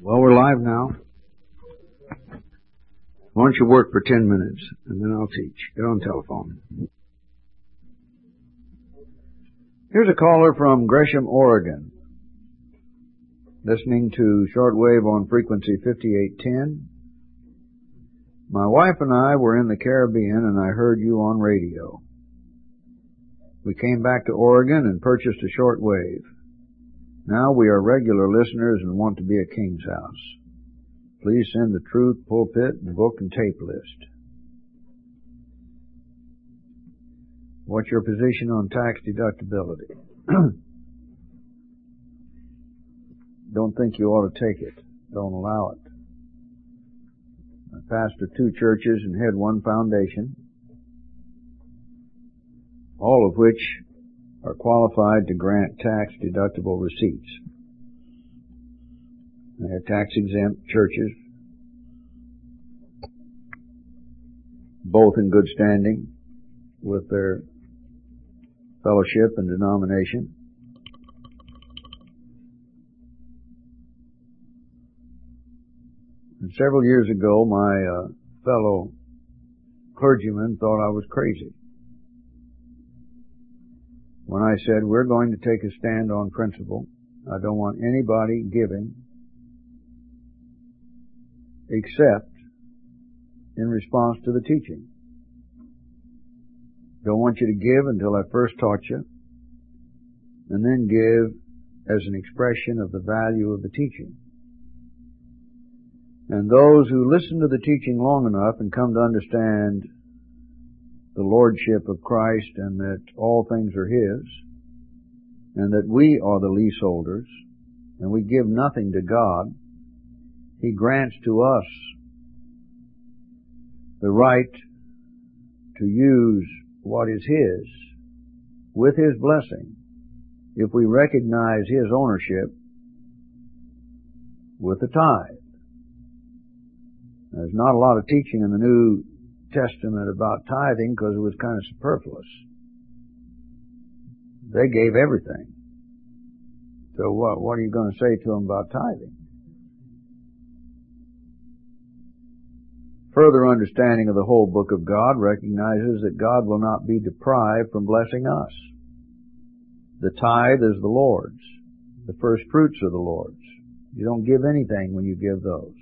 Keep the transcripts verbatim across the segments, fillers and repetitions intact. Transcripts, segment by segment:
Well, we're live now. Why don't you work for ten minutes, and then I'll teach. Get on telephone. Here's a caller from Gresham, Oregon, listening to shortwave on frequency fifty-eight ten. My wife and I were in the Caribbean, and I heard you on radio. We came back to Oregon and purchased a shortwave. Now we are regular listeners and want to be a King's House. Please send the truth, pulpit, and book and tape list. What's your position on tax deductibility? Don't think you ought to take it. Don't allow it. I pastor two churches and head one foundation, all of which are qualified to grant tax-deductible receipts. They are tax-exempt churches, both in good standing with their fellowship and denomination. And several years ago, my uh, fellow clergyman thought I was crazy when I said, we're going to take a stand on principle. I don't want anybody giving except in response to the teaching. Don't want you to give until I first taught you, and then give as an expression of the value of the teaching. And those who listen to the teaching long enough and come to understand the lordship of Christ and that all things are His, and that we are the leaseholders, and we give nothing to God, He grants to us the right to use what is His with His blessing if we recognize His ownership with the tithe. There's not a lot of teaching in the New Testament about tithing because it was kind of superfluous. They gave everything. So what, what are you going to say to them about tithing? Further understanding of the whole book of God recognizes that God will not be deprived from blessing us. The tithe is the Lord's. The first fruits are the Lord's. You don't give anything when you give those.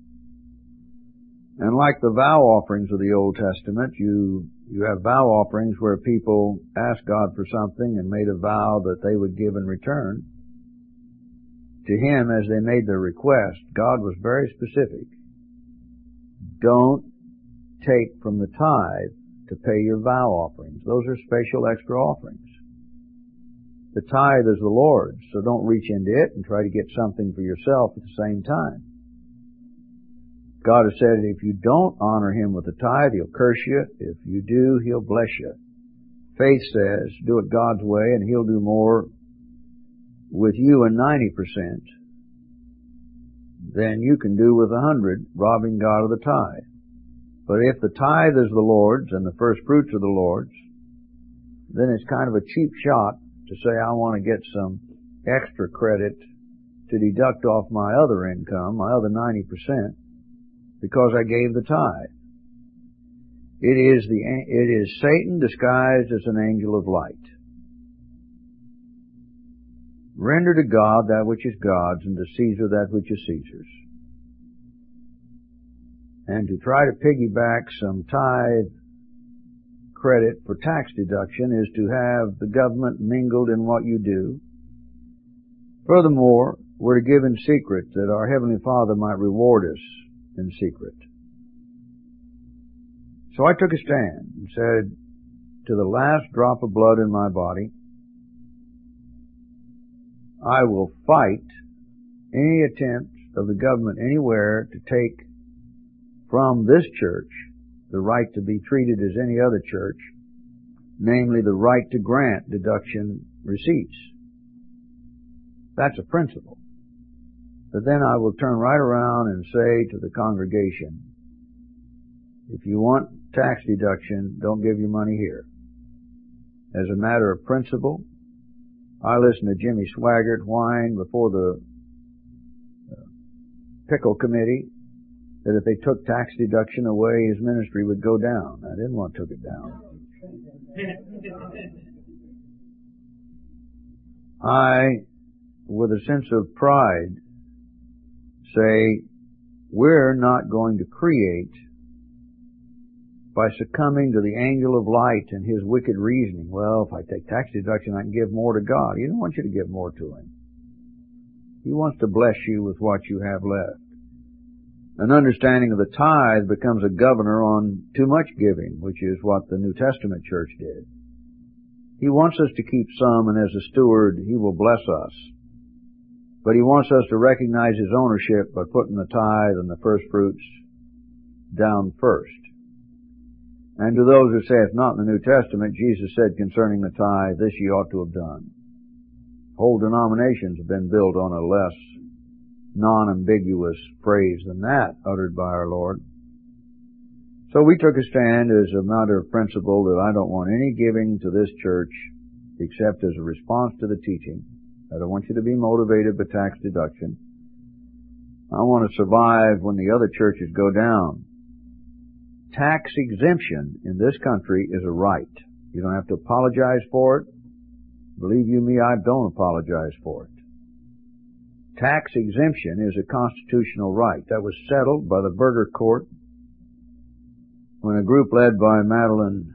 And like the vow offerings of the Old Testament, you you have vow offerings where people asked God for something and made a vow that they would give in return. To Him, as they made their request, God was very specific. Don't take from the tithe to pay your vow offerings. Those are special extra offerings. The tithe is the Lord's, so don't reach into it and try to get something for yourself at the same time. God has said if you don't honor Him with the tithe, He'll curse you. If you do, He'll bless you. Faith says, do it God's way and He'll do more with you in ninety percent than you can do with a hundred, robbing God of the tithe. But if the tithe is the Lord's and the first fruits are the Lord's, then it's kind of a cheap shot to say I want to get some extra credit to deduct off my other income, my other ninety percent, because I gave the tithe. It is the, it is Satan disguised as an angel of light. Render to God that which is God's, and to Caesar that which is Caesar's. And to try to piggyback some tithe credit for tax deduction is to have the government mingled in what you do. Furthermore, we're to give in secret that our Heavenly Father might reward us in secret. So I took a stand and said, to the last drop of blood in my body, I will fight any attempt of the government anywhere to take from this church the right to be treated as any other church, namely the right to grant deduction receipts. That's a principle. But then I will turn right around and say to the congregation, if you want tax deduction, don't give your money here. As a matter of principle, I listened to Jimmy Swaggart whine before the Pickle Committee that if they took tax deduction away, his ministry would go down. I didn't want to took it down. I, with a sense of pride, say, we're not going to create by succumbing to the angel of light and his wicked reasoning. Well, if I take tax deduction, I can give more to God. He doesn't want you to give more to him. He wants to bless you with what you have left. An understanding of the tithe becomes a governor on too much giving, which is what the New Testament church did. He wants us to keep some, and as a steward, he will bless us. But he wants us to recognize his ownership by putting the tithe and the first fruits down first. And to those who say it's not in the New Testament, Jesus said concerning the tithe, this ye ought to have done. Whole denominations have been built on a less non-ambiguous phrase than that uttered by our Lord. So we took a stand as a matter of principle that I don't want any giving to this church except as a response to the teaching. I don't want you to be motivated by tax deduction. I want to survive when the other churches go down. Tax exemption in this country is a right. You don't have to apologize for it. Believe you me, I don't apologize for it. Tax exemption is a constitutional right. That was settled by the Burger Court when a group led by Madeline,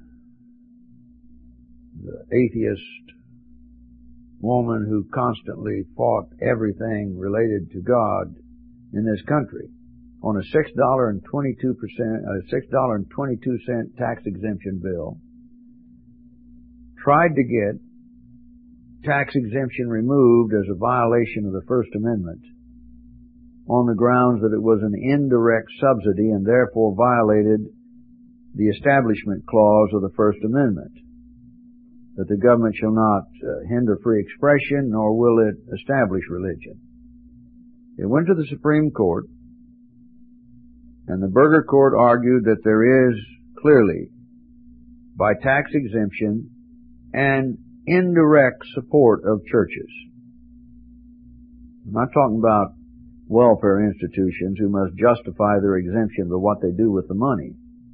the atheist woman who constantly fought everything related to God in this country, on a six dollars and twenty-two percent, a six dollars and twenty-two cent tax exemption bill, tried to get tax exemption removed as a violation of the First Amendment on the grounds that it was an indirect subsidy and therefore violated the Establishment Clause of the First Amendment, that the government shall not uh, hinder free expression, nor will it establish religion. It went to the Supreme Court, and the Burger Court argued that there is clearly, by tax exemption and indirect support of churches. I'm not talking about welfare institutions who must justify their exemption by what they do with the money.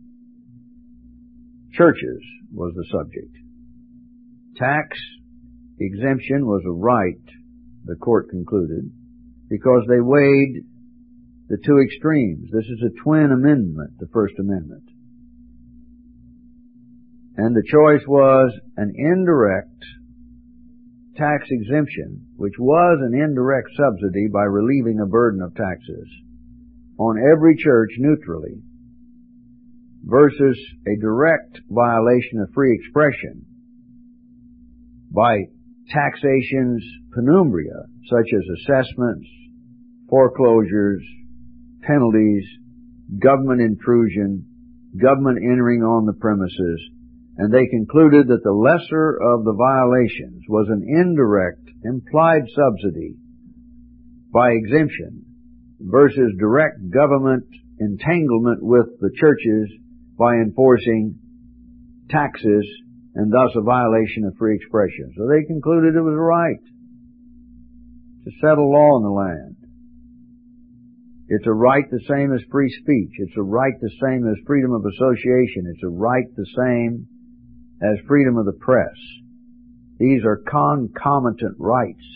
Churches was the subject. Tax exemption was a right, the court concluded, because they weighed the two extremes. This is a twin amendment, the First Amendment. And the choice was an indirect tax exemption, which was an indirect subsidy by relieving a burden of taxes on every church neutrally, versus a direct violation of free expression by taxation's penumbria, such as assessments, foreclosures, penalties, government intrusion, government entering on the premises, and they concluded that the lesser of the violations was an indirect, implied subsidy by exemption versus direct government entanglement with the churches by enforcing taxes and thus a violation of free expression. So they concluded it was right to settle law in the land. It's a right the same as free speech. It's a right the same as freedom of association. It's a right the same as freedom of the press. These are concomitant rights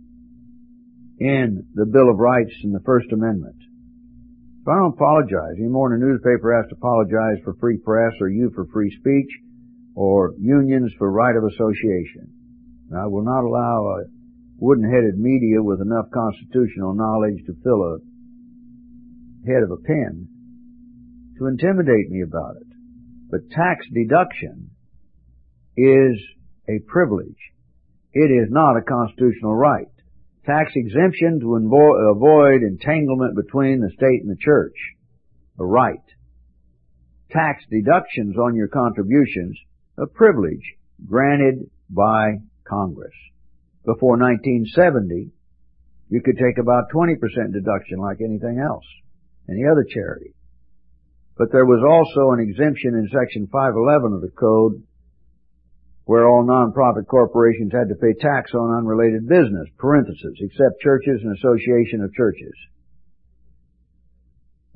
in the Bill of Rights in the First Amendment. If I don't apologize, any more than a newspaper has to apologize for free press, or you for free speech, or unions for right of association. I will not allow a wooden-headed media with enough constitutional knowledge to fill a head of a pen to intimidate me about it. But tax deduction is a privilege. It is not a constitutional right. Tax exemption to invo- avoid entanglement between the state and the church, a right. Tax deductions on your contributions, a privilege granted by Congress. Before nineteen seventy, you could take about twenty percent deduction like anything else, any other charity. But there was also an exemption in Section five eleven of the Code where all non-profit corporations had to pay tax on unrelated business, parenthesis, except churches and association of churches.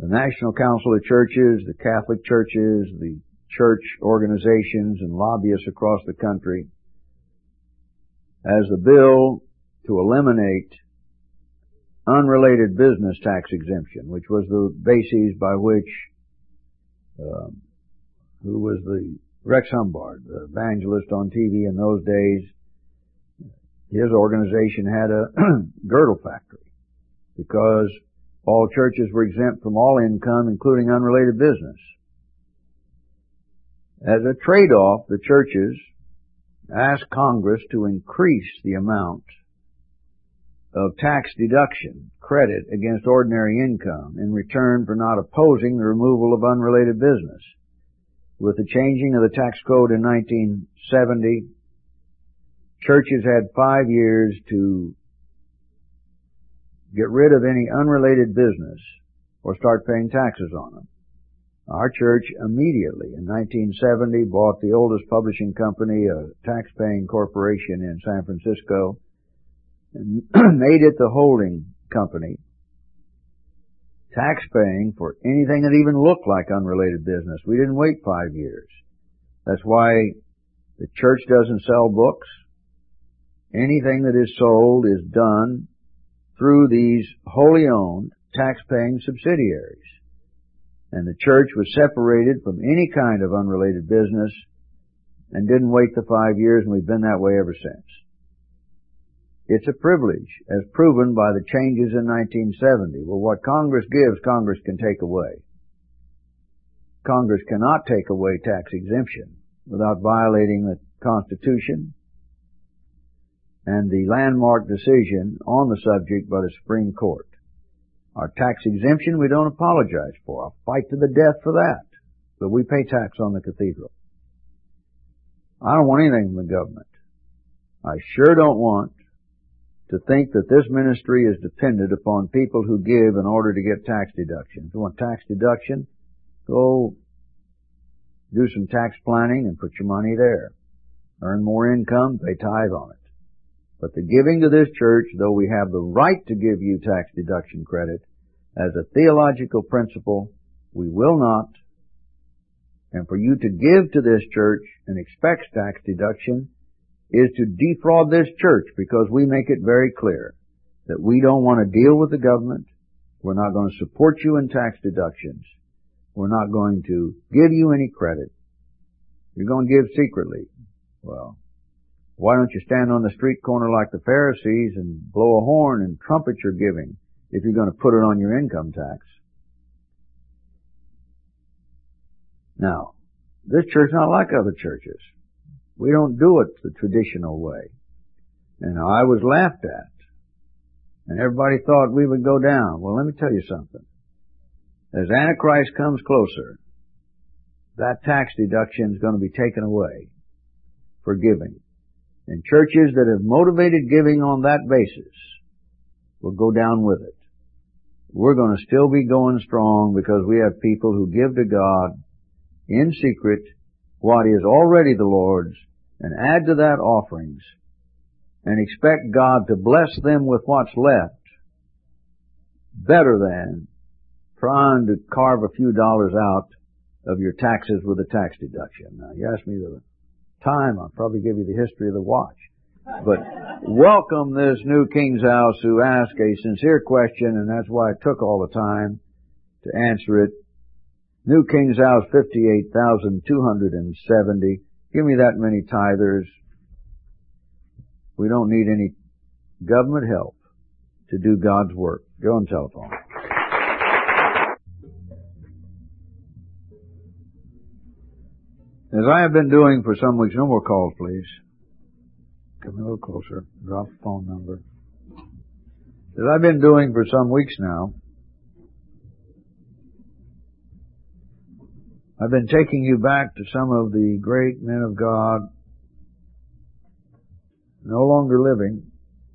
The National Council of Churches, the Catholic churches, the church organizations and lobbyists across the country as the bill to eliminate unrelated business tax exemption, which was the basis by which, uh, who was the, Rex Humbard, the evangelist on T V in those days, his organization had a girdle factory because all churches were exempt from all income, including unrelated business. As a trade-off, the churches asked Congress to increase the amount of tax deduction credit against ordinary income in return for not opposing the removal of unrelated business. With the changing of the tax code in nineteen seventy, churches had five years to get rid of any unrelated business or start paying taxes on them. Our church immediately in nineteen seventy bought the oldest publishing company, a tax-paying corporation in San Francisco, and made it the holding company, tax-paying for anything that even looked like unrelated business. We didn't wait five years. That's why the church doesn't sell books. Anything that is sold is done through these wholly owned, tax-paying subsidiaries. And the church was separated from any kind of unrelated business and didn't wait the five years, and we've been that way ever since. It's a privilege, as proven by the changes in nineteen seventy. Well, what Congress gives, Congress can take away. Congress cannot take away tax exemption without violating the Constitution and the landmark decision on the subject by the Supreme Court. Our tax exemption we don't apologize for. I'll fight to the death for that. But we pay tax on the cathedral. I don't want anything from the government. I sure don't want to think that this ministry is dependent upon people who give in order to get tax deduction. If you want tax deduction, go do some tax planning and put your money there. Earn more income, pay tithe on it. But the giving to this church, though we have the right to give you tax deduction credit, as a theological principle, we will not. And for you to give to this church and expect tax deduction is to defraud this church, because we make it very clear that we don't want to deal with the government. We're not going to support you in tax deductions. We're not going to give you any credit. You're going to give secretly. Well, why don't you stand on the street corner like the Pharisees and blow a horn and trumpet your giving if you're going to put it on your income tax? Now, this church is not like other churches. We don't do it the traditional way. And I was laughed at. And everybody thought we would go down. Well, let me tell you something. As Antichrist comes closer, that tax deduction is going to be taken away for giving. And churches that have motivated giving on that basis will go down with it. We're going to still be going strong because we have people who give to God in secret what is already the Lord's and add to that offerings and expect God to bless them with what's left better than trying to carve a few dollars out of your taxes with a tax deduction. Now, you ask me the time, I'll probably give you the history of the watch. But welcome this new King's House who asked a sincere question, and that's why I took all the time to answer it. New King's House, fifty-eight thousand two hundred seventy. Give me that many tithers. We don't need any government help to do God's work. Go on telephone. As I have been doing for some weeks, no more calls, please. Come a little closer. Drop the phone number. As I've been doing for some weeks now, I've been taking you back to some of the great men of God no longer living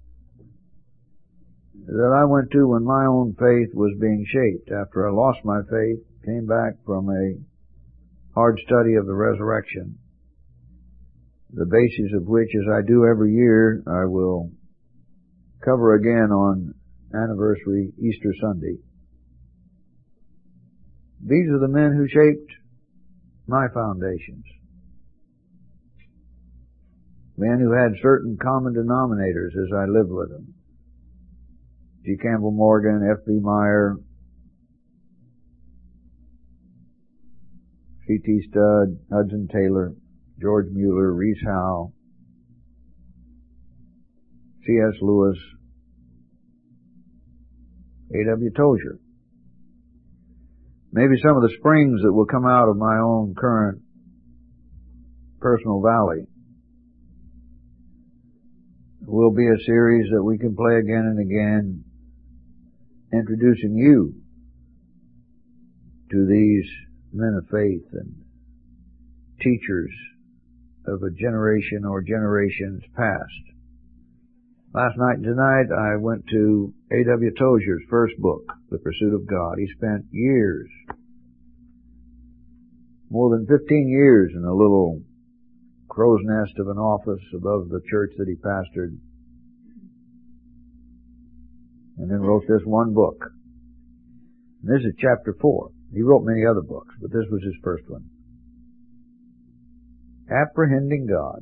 that I went to when my own faith was being shaped. After I lost my faith, came back from a hard study of the resurrection, the basis of which, as I do every year, I will cover again on anniversary Easter Sunday. these are the men who shaped my foundations. Men who had certain common denominators as I lived with them. G. Campbell Morgan, F. B. Meyer, C. T. Studd, Hudson Taylor, George Mueller, Rees Howe, C. S. Lewis, A. W. Tozier. Maybe some of the springs that will come out of my own current personal valley will be a series that we can play again and again, introducing you to these men of faith and teachers of a generation or generations past. Last night and tonight I went to A. W. Tozier's first book, The Pursuit of God. He spent years, more than fifteen years, in a little crow's nest of an office above the church that he pastored, and then wrote this one book. And this is chapter four. He wrote many other books, but this was his first one. Apprehending God.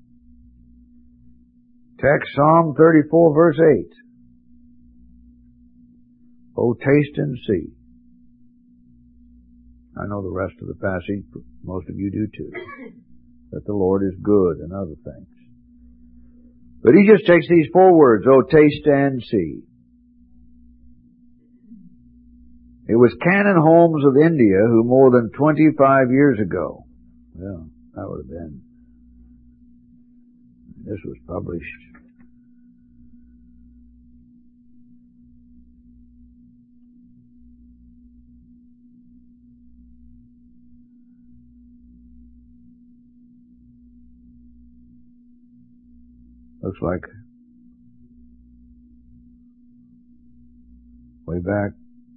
Text Psalm thirty-four, verse eight. Oh, taste and see. I know the rest of the passage, but most of you do too. That the Lord is good and other things. But he just takes these four words, oh, taste and see. It was Canon Holmes of India who more than twenty-five years ago, well, that would have been, this was published looks like way back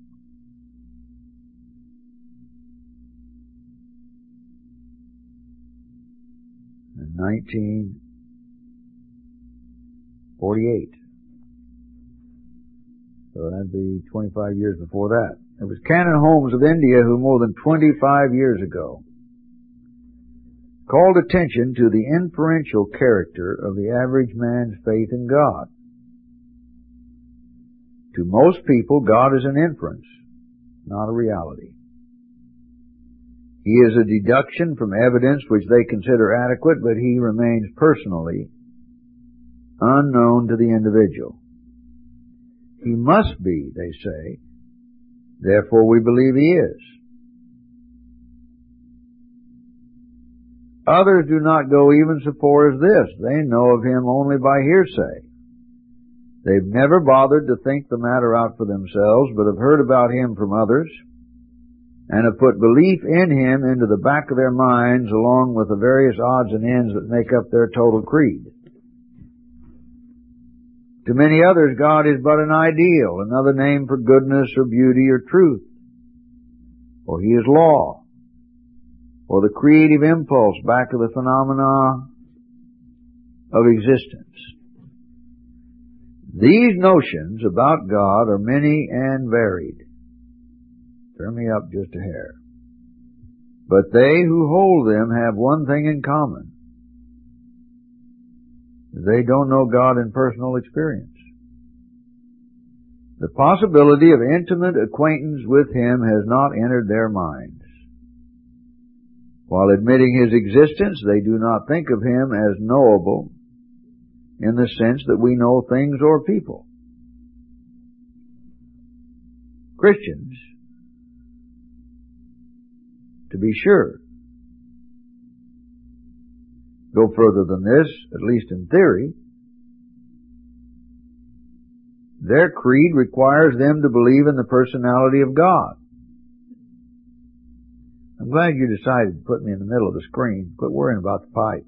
in nineteen forty-eight. So that'd be twenty-five years before that. It was Canon Holmes of India who more than twenty-five years ago called attention to the inferential character of the average man's faith in God. To most people, God is an inference, not a reality. He is a deduction from evidence which they consider adequate, but he remains personally unknown to the individual. He must be, they say, therefore we believe he is. Others do not go even so far as this. They know of him only by hearsay. They've never bothered to think the matter out for themselves, but have heard about him from others, and have put belief in him into the back of their minds along with the various odds and ends that make up their total creed. To many others, God is but an ideal, another name for goodness or beauty or truth. Or he is law, or the creative impulse back of the phenomena of existence. These notions about God are many and varied. Turn me up just a hair. But they who hold them have one thing in common. They don't know God in personal experience. The possibility of intimate acquaintance with him has not entered their minds. While admitting his existence, they do not think of him as knowable in the sense that we know things or people. Christians, to be sure, go further than this, at least in theory. Their creed requires them to believe in the personality of God. I'm glad you decided to put me in the middle of the screen. Quit worrying about the pipe.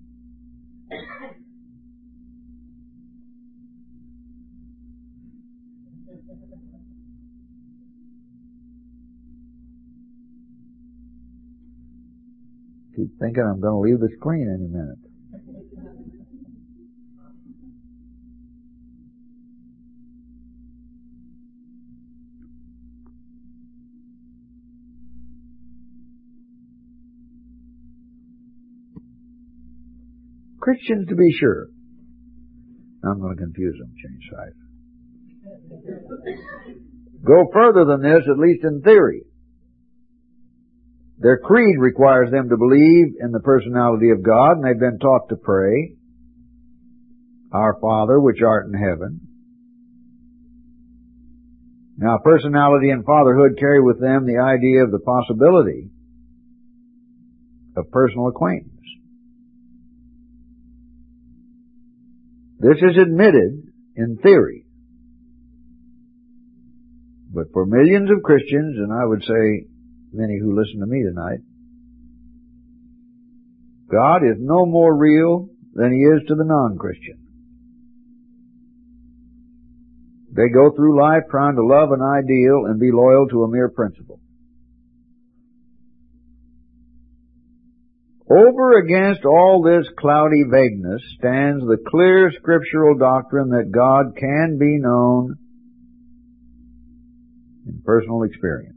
Keep thinking I'm going to leave the screen any minute. Christians to be sure. I'm going to confuse them, change sides. Go further than this, at least in theory. Their creed requires them to believe in the personality of God, and they've been taught to pray, Our Father, which art in heaven. Now, personality and fatherhood carry with them the idea of the possibility of personal acquaintance. This is admitted in theory. But for millions of Christians, and I would say many who listen to me tonight, God is no more real than He is to the non-Christian. They go through life trying to love an ideal and be loyal to a mere principle. Over against all this cloudy vagueness stands the clear scriptural doctrine that God can be known in personal experience.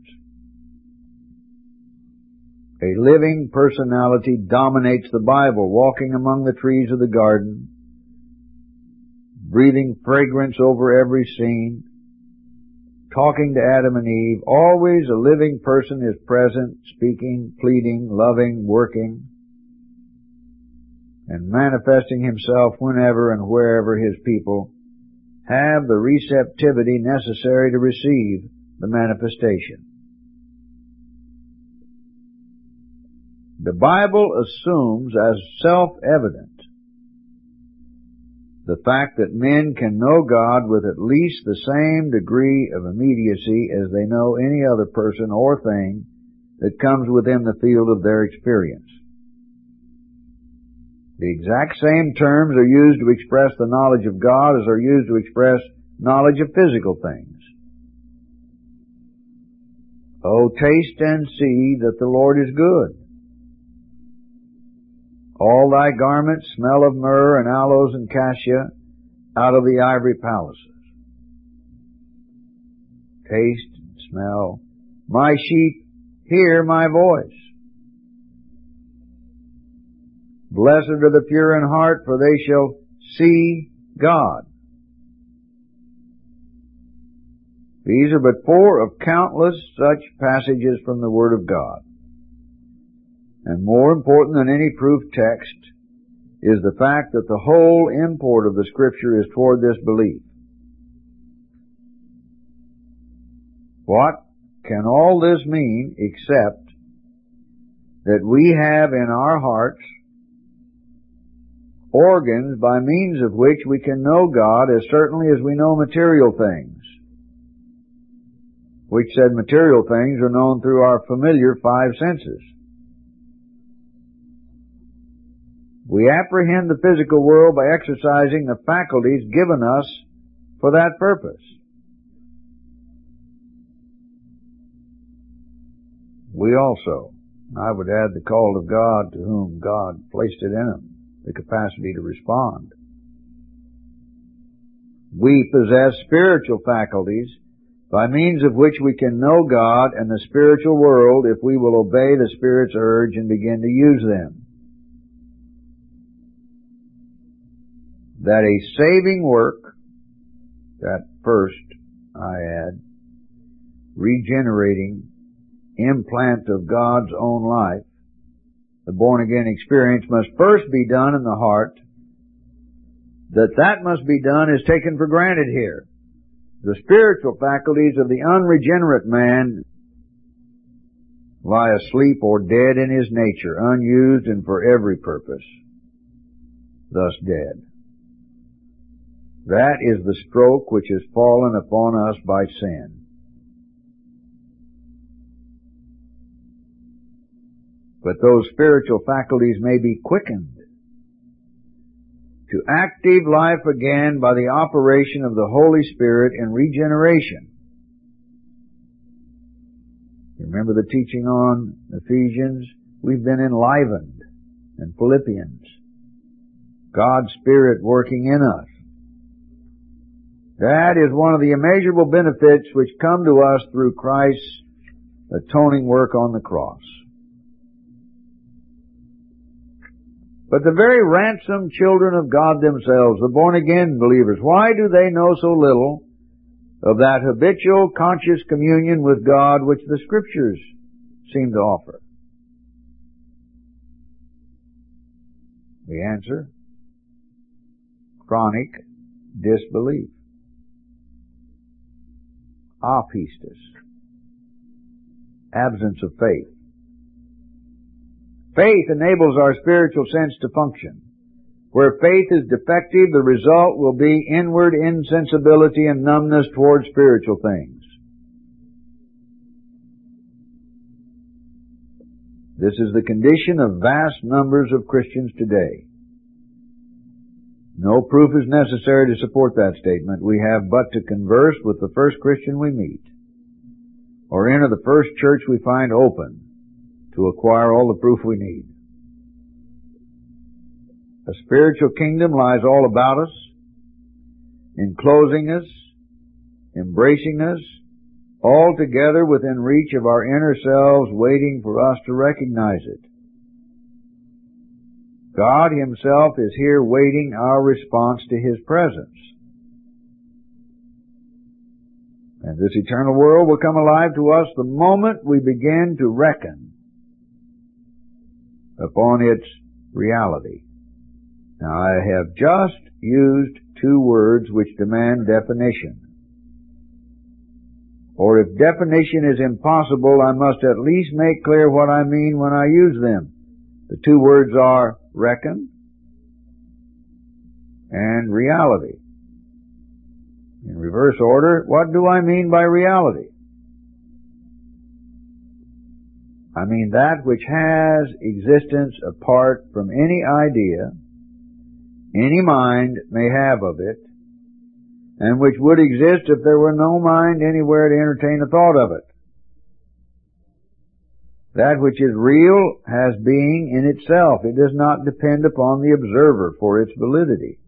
A living personality dominates the Bible, walking among the trees of the garden, breathing fragrance over every scene, talking to Adam and Eve. Always a living person is present, speaking, pleading, loving, working, and manifesting Himself whenever and wherever His people have the receptivity necessary to receive the manifestation. The Bible assumes as self-evident the fact that men can know God with at least the same degree of immediacy as they know any other person or thing that comes within the field of their experience. The exact same terms are used to express the knowledge of God as are used to express knowledge of physical things. Oh, taste and see that the Lord is good. All thy garments smell of myrrh and aloes and cassia out of the ivory palaces. Taste and smell. My sheep hear my voice. Blessed are the pure in heart, for they shall see God. These are but four of countless such passages from the Word of God. And more important than any proof text is the fact that the whole import of the Scripture is toward this belief. What can all this mean except that we have in our hearts organs by means of which we can know God as certainly as we know material things, which said material things are known through our familiar five senses. We apprehend the physical world by exercising the faculties given us for that purpose. We also, I would add the call of God to whom God placed it in them, the capacity to respond. We possess spiritual faculties by means of which we can know God and the spiritual world if we will obey the Spirit's urge and begin to use them. That a saving work, that first, I add, regenerating implant of God's own life, the born-again experience must first be done in the heart. That that must be done is taken for granted here. The spiritual faculties of the unregenerate man lie asleep or dead in his nature, unused and for every purpose, thus dead. That is the stroke which has fallen upon us by sin. But those spiritual faculties may be quickened to active life again by the operation of the Holy Spirit in regeneration. Remember the teaching on Ephesians? We've been enlivened. And Philippians. God's Spirit working in us. That is one of the immeasurable benefits which come to us through Christ's atoning work on the cross. But the very ransomed children of God themselves, the born-again believers, why do they know so little of that habitual conscious communion with God which the Scriptures seem to offer? The answer: chronic disbelief. Apistos. Absence of faith. Faith enables our spiritual sense to function. Where faith is defective, the result will be inward insensibility and numbness toward spiritual things. This is the condition of vast numbers of Christians today. No proof is necessary to support that statement. We have but to converse with the first Christian we meet, or enter the first church we find open, to acquire all the proof we need. A spiritual kingdom lies all about us, enclosing us, embracing us, all together within reach of our inner selves, waiting for us to recognize it. God Himself is here waiting our response to His presence. And this eternal world will come alive to us the moment we begin to reckon upon its reality. Now, I have just used two words which demand definition. Or if definition is impossible, I must at least make clear what I mean when I use them. The two words are reckon and reality. In reverse order, what do I mean by reality? I mean that which has existence apart from any idea any mind may have of it, and which would exist if there were no mind anywhere to entertain a thought of it. That which is real has being in itself. It does not depend upon the observer for its validity.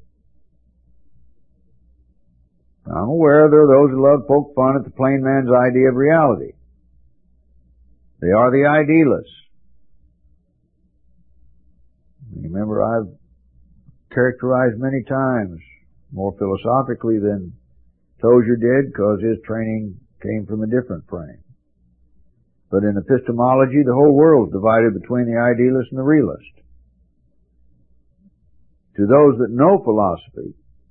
I'm aware there are those who love to poke fun at the plain man's idea of reality. They are the idealists. Remember, I've characterized many times, more philosophically than Tozer did, because his training came from a different frame. But in epistemology, the whole world is divided between the idealist and the realist. To those that know philosophy,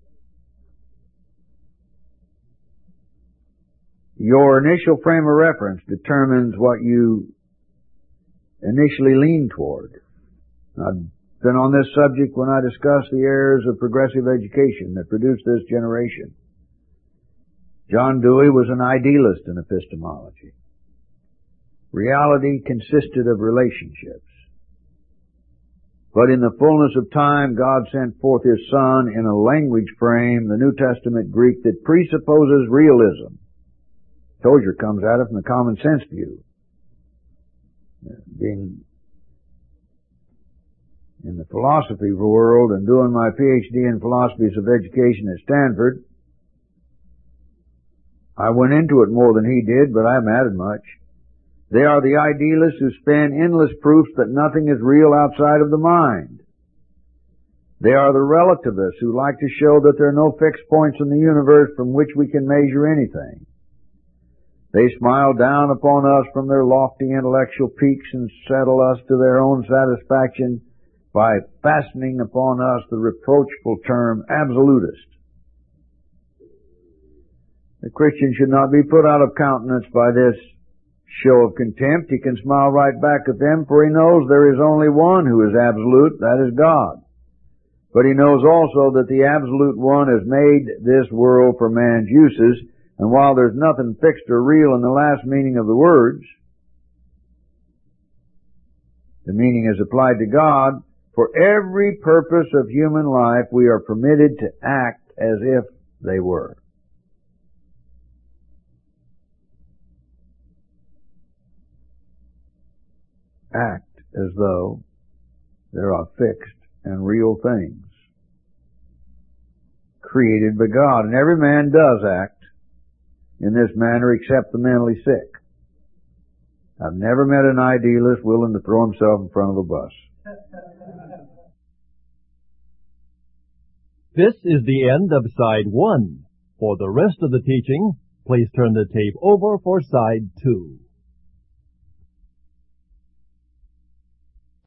your initial frame of reference determines what you initially lean toward. I've been on this subject when I discussed the errors of progressive education that produced this generation. John Dewey was an idealist in epistemology. Reality consisted of relationships. But in the fullness of time, God sent forth His Son in a language frame, the New Testament Greek, that presupposes realism. Tozer comes at it from the common sense view. Being in the philosophy world and doing my P H D in philosophies of education at Stanford, I went into it more than he did, but I haven't added much. They are the idealists who span endless proofs that nothing is real outside of the mind. They are the relativists who like to show that there are no fixed points in the universe from which we can measure anything. They smile down upon us from their lofty intellectual peaks and settle us to their own satisfaction by fastening upon us the reproachful term absolutist. The Christian should not be put out of countenance by this show of contempt. He can smile right back at them, for he knows there is only one who is absolute, that is God. But he knows also that the absolute one has made this world for man's uses, and while there's nothing fixed or real in the last meaning of the words, the meaning is applied to God. For every purpose of human life, we are permitted to act as if they were. Act as though there are fixed and real things created by God. And every man does act in this manner except the mentally sick. I've never met an idealist willing to throw himself in front of a bus. This is the end of side one. For the rest of the teaching, please turn the tape over for side two.